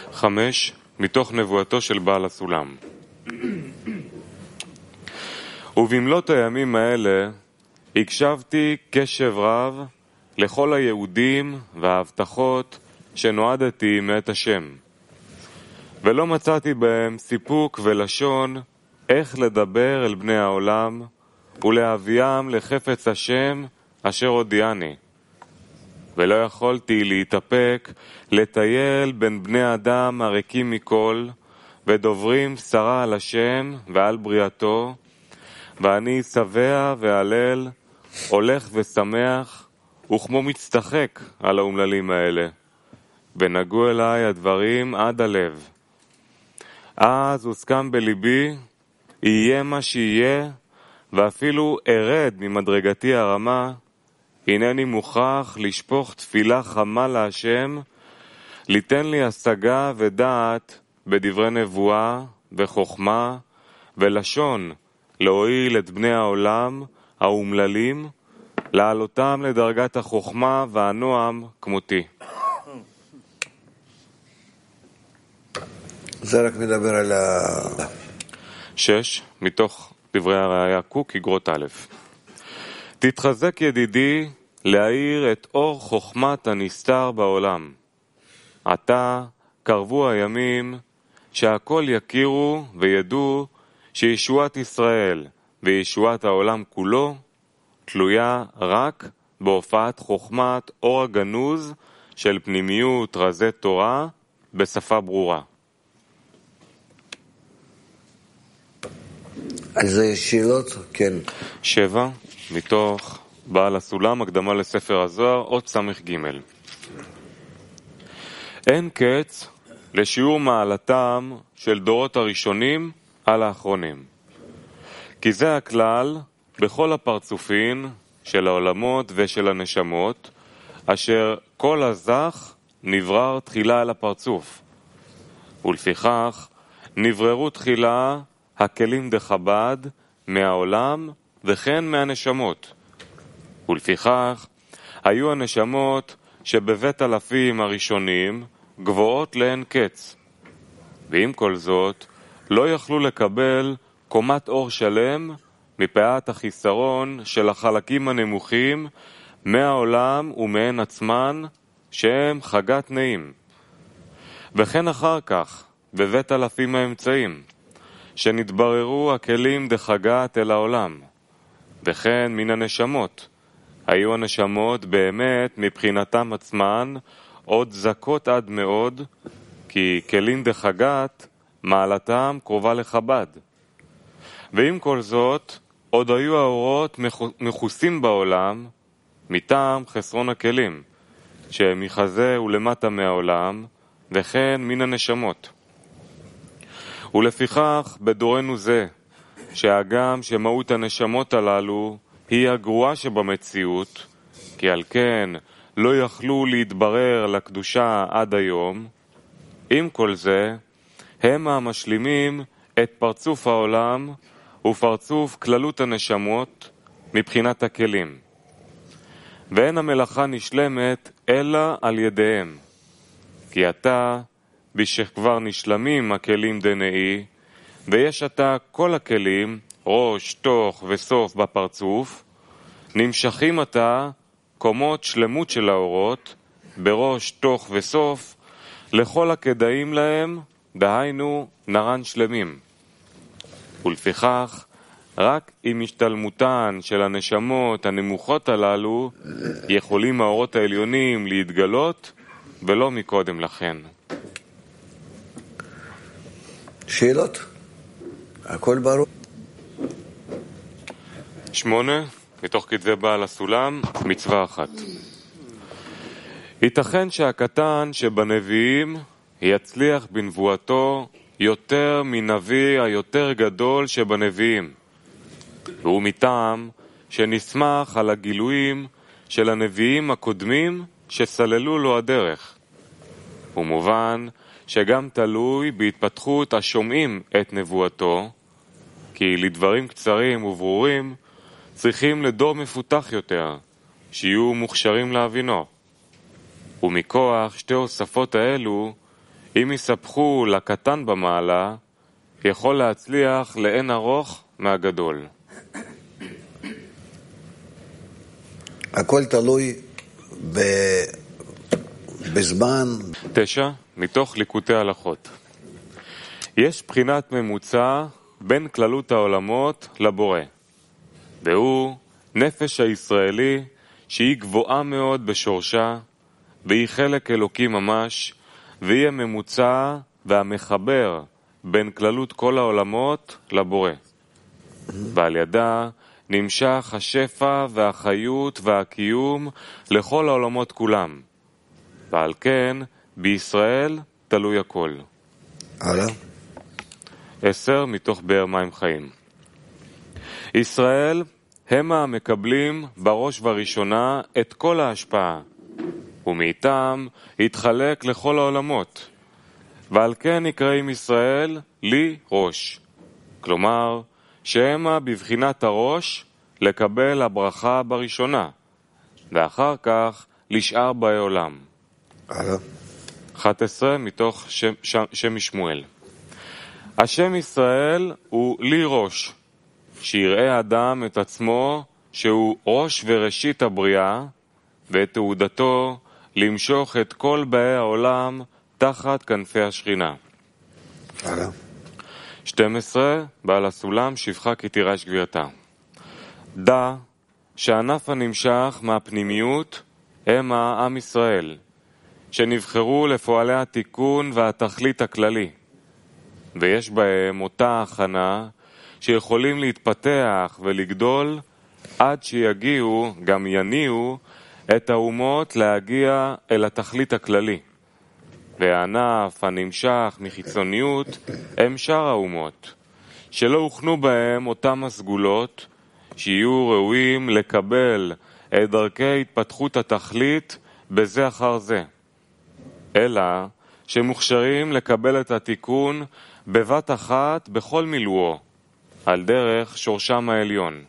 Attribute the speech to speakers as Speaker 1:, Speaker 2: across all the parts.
Speaker 1: 5. מתוך נבואתו של בעל הסולם. ובמלאת הימים האלה הקשבתי קשב רב לכל היהודים וההבטחות שנועדתי מאת השם, ולא מצאתי בהם סיפוק ולשון איך לדבר אל בני העולם ולהביאם לחפץ השם אשר הודיעני, ולא יכולתי להתאפק לטייל בין בני אדם הריקים מכל ודוברים שרה על השם ועל בריאתו, ואני שבע והלל, הולך ושמח וכמו מצטחק על האומללים האלה, ונגעו אליי הדברים עד הלב. אז הוסכם בליבי, יהיה מה שיהיה, ואפילו ארד ממדרגתי הרמה, הנני מוכרח לשפוך תפילה חמה להשם, ליתן לי השגה ודעת בדברי נבואה וחוכמה ולשון, להועיל את בני העולם האומללים, להעלותם לדרגת החוכמה והנועם כמותי.
Speaker 2: זה רק מדבר על
Speaker 1: 6. מתוך דברי הראיה קוק, אגרות א'. תתחזק ידידי להאיר את אור חוכמת הנסתר בעולם. עתה קרבו הימים שהכל יכירו וידעו שישועת ישראל וישועת העולם כולו תלויה רק בהופעת חוכמת אור הגנוז של פנימיות רזי תורה בשפה ברורה.
Speaker 2: אז זה שאלות, כן.
Speaker 1: 7. מתוך בעל הסולם, הקדמה לספר הזוהר, אות סמך ג'. אין קץ לשיעור מעלתם של דורות הראשונים על האחרונים. כי זה הכלל בכל הפרצופין של העולמות ושל הנשמות, אשר כל הזך נברר תחילה על הפרצוף. ולפיכך נבררו תחילה הכלים דחב"ד מהעולם וכן מהנשמות. ולפיכך היו הנשמות שבבית אלפים הראשונים גבוהות לאין קץ, ועם כל זאת לא יכלו לקבל קומת אור שלם מפאת החיסרון של החלקים הנמוכים מהעולם ומהן עצמן, שהם חגת נעים. וכן אחר כך בבית אלפים האמצעים שנתבררו הכלים דחגת אל העולם, וכן מן הנשמות היו הנשמות באמת מבחינתם עצמן עוד זכות עד מאוד, כי כלים דחגת מעלתם קרובה לחב"ד. ועם כל זאת עוד היו האורות מכוסים בעולם מטעם חסרון הכלים שהם מחזה ולמטה מהעולם, וכן מן הנשמות. ולפיכך בדורנו זה שהגם שמהות הנשמות הללו היא הגרועה שבמציאות, כי על כן לא יכלו להתברר לקדושה עד היום, עם כל זה הם המשלימים את פרצוף העולם ופרצוף כללות הנשמות מבחינת הכלים, ואין המלאכה נשלמת אלא על ידיהם. כי עתה בשכבר נשלמים הכלים דנאי, ויש עתה כל הכלים ראש, תוך וסוף בפרצוף, נמשכים עתה קומות שלמות של האורות בראש, תוך וסוף לכל הכדאים להם, דהיינו נרן שלמים. ולפיכך רק עם השתלמותן של הנשמות הנמוכות הללו יכולים האורות העליונים להתגלות, ולא מקודם לכן.
Speaker 2: שאלות? הכל ברור.
Speaker 1: 8. מתוך כתבי בעל הסולם, מצווה 1. ייתכן שהקטן שבנביאים יצליח בנבואתו יותר מנביא היותר גדול שבנביאים, והוא מטעם שנסמך על הגילויים של הנביאים הקודמים שסללו לו הדרך. ומובן שגם תלוי בהתפתחות השומעים את נבואתו, כי לדברים קצרים וברורים צריכים לדור מפותח יותר, שיהיו מוכשרים להבינו. ומכוח שתי הוספות האלו אם יספחו לקטן במעלה, יכול להצליח לאין ארוך מהגדול.
Speaker 2: הכל תלוי בזמן.
Speaker 1: 9. מתוך ליקוטי הלכות. יש בחינת ממוצע בין כללות העולמות לבורא, והוא נפש הישראלי שהיא גבוהה מאוד בשורשה, והיא חלק אלוקי ממש, והיא הממוצע והמחבר בין כללות כל העולמות לבורא. ועל ידה נמשך השפע והחיות והקיום לכל העולמות כולם. ועל כן בישראל תלוי הכל.
Speaker 2: הלאה.
Speaker 1: 10 מתוך באר מים חיים. ישראל הם המקבלים בראש וראשונה את כל ההשפעה, ומאיתם התחלק לכל העולמות, ועל כן נקראים ישראל לי ראש, כלומר שהמה בבחינת הראש לקבל הברכה בראשונה, ואחר כך לשאר באי עולם. 11 מתוך שם משמואל. השם ישראל הוא לי ראש, שיראה אדם את עצמו שהוא ראש וראשית הבריאה, ואת תעודתו למשוך את כל באי העולם תחת כנפי השכינה. 12 בעל הסולם שפחה כי תירש גבייתה. דע שענף הנמשך מהפנימיות הם העם ישראל, שנבחרו לפועלי התיקון והתכלית הכללי, ויש בהם אותה הכנה שיכולים להתפתח ולגדול עד שיגיעו, גם יניעו, את האומות להגיע אל התכלית הכללי. והענף הנמשך מחיצוניות הם שאר האומות, שלא הוכנו בהם אותם הסגולות, שיהיו ראויים לקבל את דרכי התפתחות התכלית בזה אחר זה, אלא שמוכשרים לקבל את התיקון בבת אחת בכל מילואו, על דרך שורשם העליון.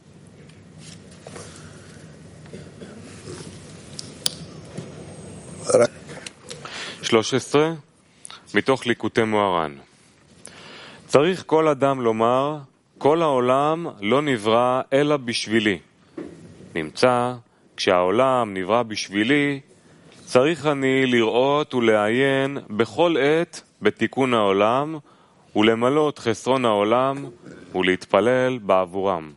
Speaker 2: רק
Speaker 1: 13 מתוך ליקוטי מוהר"ן. צריך כל אדם לומר, כל העולם לא נברא אלא בשבילי. נמצא, כשהעולם נברא בשבילי, צריך אני לראות ולעיין בכל עת בתיקון העולם, ולמלות חסרון העולם, ולהתפלל בעבורם.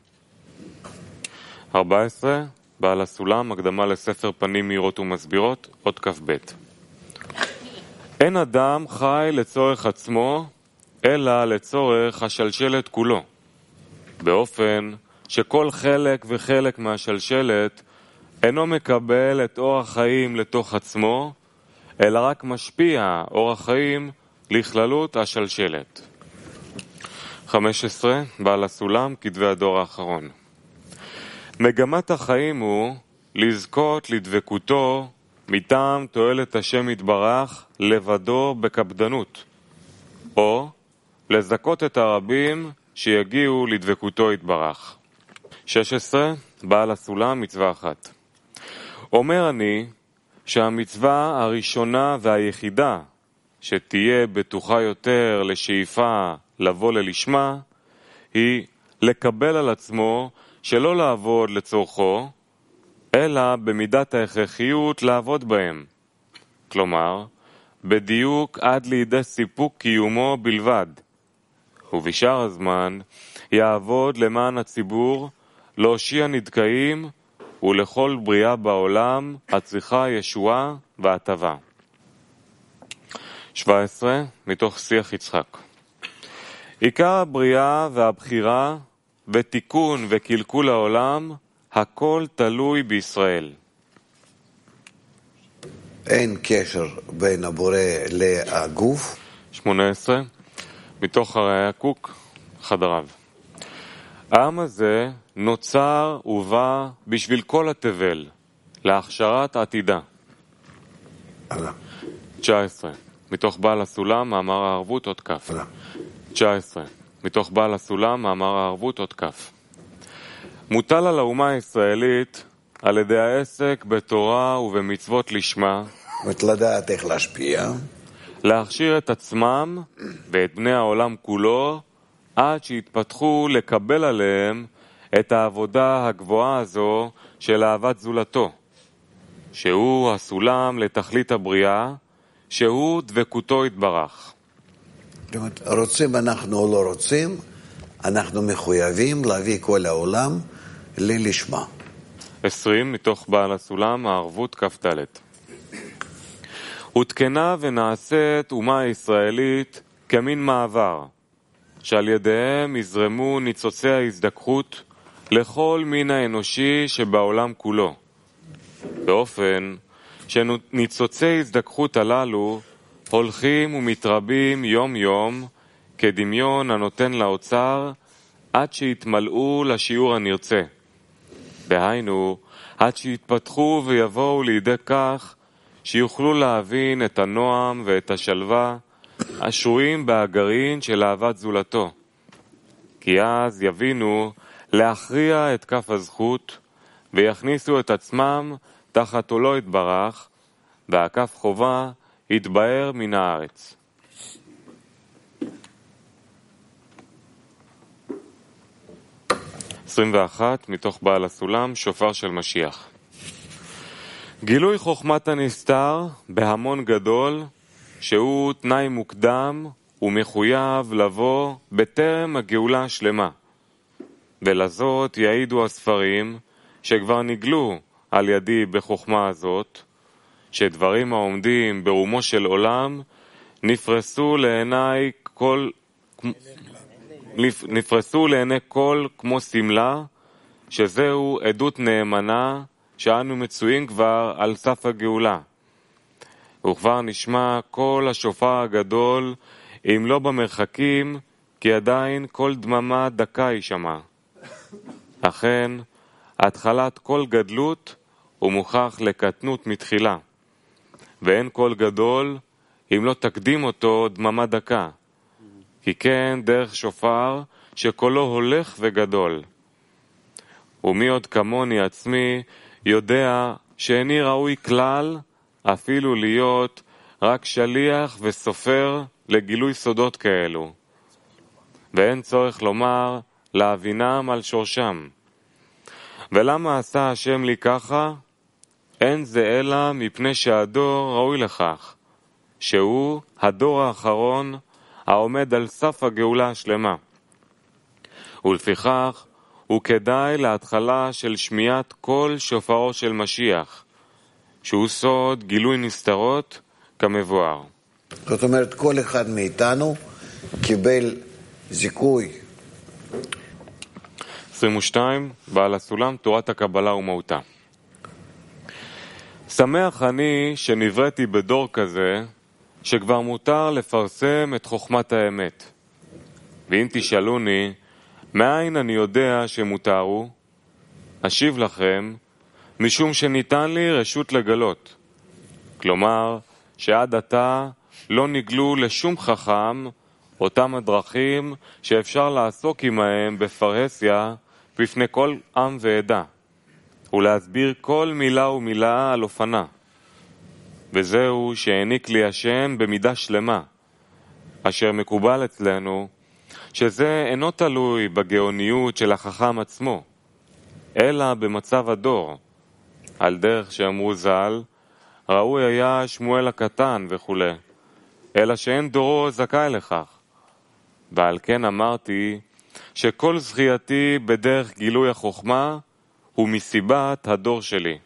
Speaker 1: 14 בעל הסולם, הקדמה לספר פנים מהירות ומסבירות, אות כ"ב. אין אדם חי לצורך עצמו, אלא לצורך השלשלת כולו, באופן שכל חלק וחלק מהשלשלת אינו מקבל את אור החיים לתוך עצמו, אלא רק משפיע אור החיים לכללות השלשלת. 15 בעל הסולם, כתבי הדור האחרון. מגמת החיים הוא לזכות לדבקותו מטעם תועלת השם יתברך לבדו בקפדנות, או לזכות את הרבים שיגיעו לדבקותו יתברך. 16 בעל הסולם, מצווה אחת. אומר אני שהמצווה הראשונה והיחידה שתהיה בטוחה יותר לשאיפה לבוא ללשמה היא לקבל על עצמו שלא לעבוד לצורכו, אלא במידת ההכרחיות לעבוד בהם. כלומר, בדיוק עד לידי סיפוק קיומו בלבד. ובשאר הזמן יעבוד למען הציבור, להושיע נדכאים ולכל בריאה בעולם הצריכה ישועה והטבה. 17 מתוך שיח יצחק. עיקר הבריאה והבחירה ותיקון וקלקול העולם, הכל תלוי בישראל.
Speaker 2: אין קשר בין הבורא לגוף.
Speaker 1: 18 מתוך הראיה קוק, חדריו. העם הזה נוצר ובא בשביל כל התבל, להכשרת עתידה. 19 מתוך בעל הסולם, מאמר הערבות, אות כף. 19 מתוך בעל הסולם, מאמר הערבות, אות כף. מוטל על האומה הישראלית על ידי העסק בתורה ובמצוות לשמה,
Speaker 2: לדעת איך להשפיע,
Speaker 1: להכשיר את עצמם ואת בני העולם כולו עד שיתפתחו לקבל עליהם את העבודה הגבוהה הזו של אהבת זולתו, שהוא הסולם לתכלית הבריאה, שהוא דבקותו יתברך.
Speaker 2: זאת אומרת, רוצים אנחנו או לא רוצים, אנחנו מחויבים להביא כל העולם ללשמה.
Speaker 1: 20 מתוך בעל הסולם, הערבות כ"ד. הותקנה ונעשית אומה הישראלית כמין מעבר, שעל ידיהם יזרמו ניצוצי ההזדככות לכל מין האנושי שבעולם כולו, באופן שניצוצי הזדככות הללו הולכים ומתרבים יום יום כדמיון הנותן לאוצר עד שיתמלאו לשיעור הנרצה. בהיינו, עד שיתפתחו ויבואו לידי כך שיוכלו להבין את הנועם ואת השלווה השרויים בהגרעין של אהבת זולתו. כי אז יבינו להכריע את כף הזכות ויכניסו את עצמם תחת עולו יתברך, והכף חובה יתבהר מן הארץ. – 21 מתוך בעל הסולם, שופר של משיח. גילוי חוכמת הנסתר בהמון גדול, שהוא תנאי מוקדם ומחויב לבוא בטרם הגאולה השלמה. ולזאת יעידו הספרים שכבר נגלו על ידי בחוכמה הזאת, שדברים העומדים ברומו של עולם נפרסו לעיני כל כמו סמלה, שזהו עדות נאמנה שאנו מצויים כבר על סף הגאולה. וכבר נשמע כל השופר הגדול, אם לא במרחקים, כי עדיין כל דממה דקה יישמע. אכן, התחלת כל גדלות הוא מוכח לקטנות מתחילה, ואין כל גדול אם לא תקדים אותו דממה דקה, כי כן דרך שופר שקולו הולך וגדול. ומי עוד כמוני עצמי יודע שאיני ראוי כלל אפילו להיות רק שליח וסופר לגילוי סודות כאלו, ואין צורך לומר להבינם על שורשם. ולמה עשה השם לי ככה? אין זה אלא מפני שהדור ראוי לכך, שהוא הדור האחרון העומד על סף הגאולה השלמה, ולפיכך הוא כדאי להתחלה של שמיעת כל שופרו של משיח, שהוא סוד גילוי נסתרות כמבואר.
Speaker 2: זאת אומרת, כל אחד מאיתנו קיבל זיכוי.
Speaker 1: 22, בעל הסולם, תורת הקבלה ומהותה. שמח אני שנבראתי בדור כזה, שכבר מותר לפרסם את חוכמת האמת. ואם תשאלוני, מאין אני יודע שמותרו? אשיב לכם, משום שניתן לי רשות לגלות. כלומר, שעד עתה לא נגלו לשום חכם אותם הדרכים שאפשר לעסוק עמהם בפרהסיה בפני כל עם ועדה, ולהסביר כל מילה ומילה על אופנה. וזהו שהעניק לי השם במידה שלמה, אשר מקובל אצלנו, שזה אינו תלוי בגאוניות של החכם עצמו, אלא במצב הדור, על דרך שאמרו ז"ל, ראוי היה שמואל הקטן וכו', אלא שאין דורו זכאי לכך. ועל כן אמרתי שכל זכייתי בדרך גילוי החוכמה הוא מסיבת הדור שלי.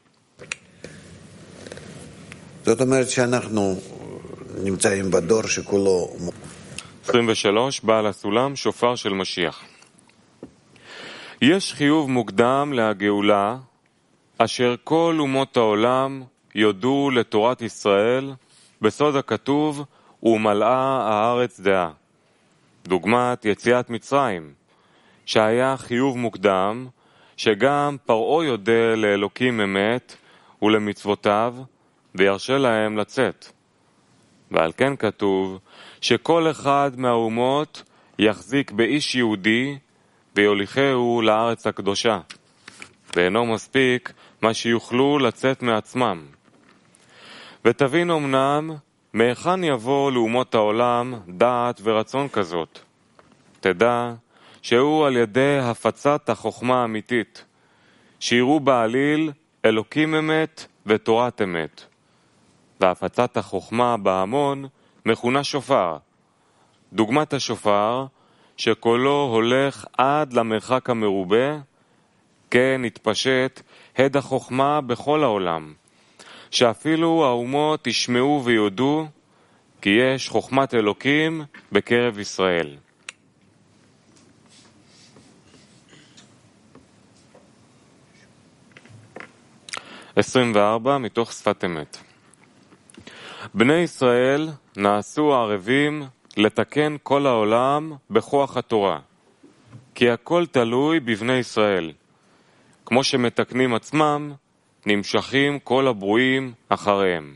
Speaker 2: זאת אומרת שאנחנו נמצאים בדור שכולו...
Speaker 1: 23, בעל הסולם, שופר של משיח. יש חיוב מוקדם להגאולה, אשר כל אומות העולם יודו לתורת ישראל בסוד הכתוב ומלאה הארץ דעה. דוגמת יציאת מצרים, שהיה חיוב מוקדם, שגם פרעה יודע לאלוקים אמת ולמצוותיו, וירשה להם לצאת. ועל כן כתוב שכל אחד מהאומות יחזיק באיש יהודי ויוליכהו לארץ הקדושה, ואינו מספיק מה שיוכלו לצאת מעצמם. ותבין אמנם מהיכן יבוא לאומות העולם דעת ורצון כזאת? תדע שהוא על ידי הפצת החוכמה האמיתית, שיראו בעליל אלוקים אמת ותורת אמת. והפצת החוכמה בהמון מכונה שופר. דוגמת השופר, שקולו הולך עד למרחק המרובה, כן התפשט הד החוכמה בכל העולם, שאפילו האומות ישמעו ויודעו כי יש חוכמת אלוקים בקרב ישראל. מתוך שפת אמת. בני ישראל נעשו ערבים לתקן כל העולם בכוח התורה, כי הכל תלוי בבני ישראל. כמו שמתקנים עצמם, נמשכים כל הברואים אחריהם.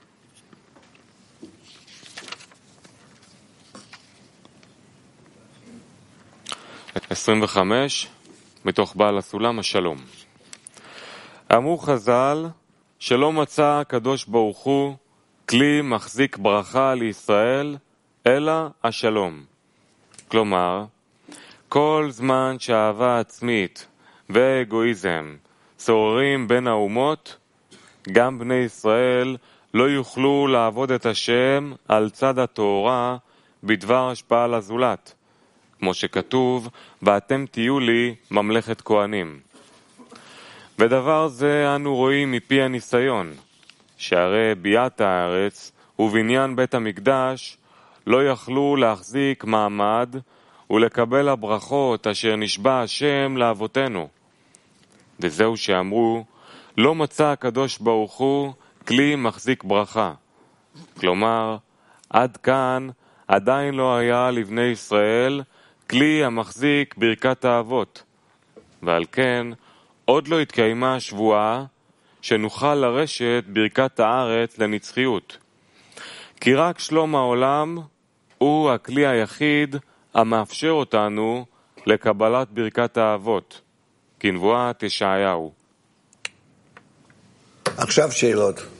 Speaker 1: מתוך בעל הסולם השלום. אמרו חז"ל שלא מצא הקדוש ברוך הוא כלי מחזיק ברכה לישראל אלא השלום. כלומר, כל זמן שהאהבה עצמית והאגואיזם שוררים בין האומות, גם בני ישראל לא יוכלו לעבוד את השם על צד התורה בדבר השפעה לזולת, כמו שכתוב, ואתם תהיו לי ממלכת כהנים. ודבר זה אנו רואים מפי הניסיון, שהרי ביאת הארץ ובניין בית המקדש לא יכלו להחזיק מעמד ולקבל הברכות אשר נשבע השם לאבותינו. וזהו שאמרו, לא מצא הקדוש ברוך הוא כלי מחזיק ברכה. כלומר, עד כאן עדיין לא היה לבני ישראל כלי המחזיק ברכת האבות, ועל כן עוד לא התקיימה השבועה שנוכל לרשת ברכת הארץ לנצחיות. כי רק שלום העולם הוא הכלי היחיד המאפשר אותנו לקבלת ברכת האבות, כנבואת ישעיהו.
Speaker 2: עכשיו שאלות.